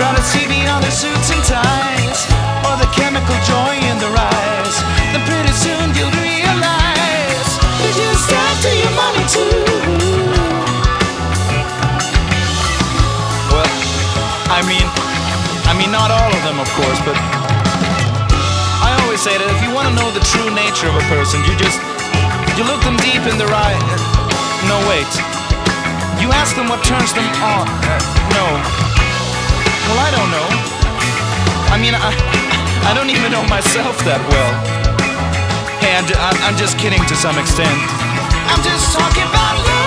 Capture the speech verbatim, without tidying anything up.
not a C D on their suits and ties, or the chemical joy in their eyes. Then pretty soon you'll realize you're just after your money too. Well, I mean, I mean not all of them, of course, but I always say that if you want to know the true nature of a person, you just, you look them deep in their eye. No, wait. You ask them what turns them on. Uh, no. Well, I don't know. I mean, I, I don't even know myself that well. Hey, I'm, ju- I'm just kidding to some extent. I'm just talking about love.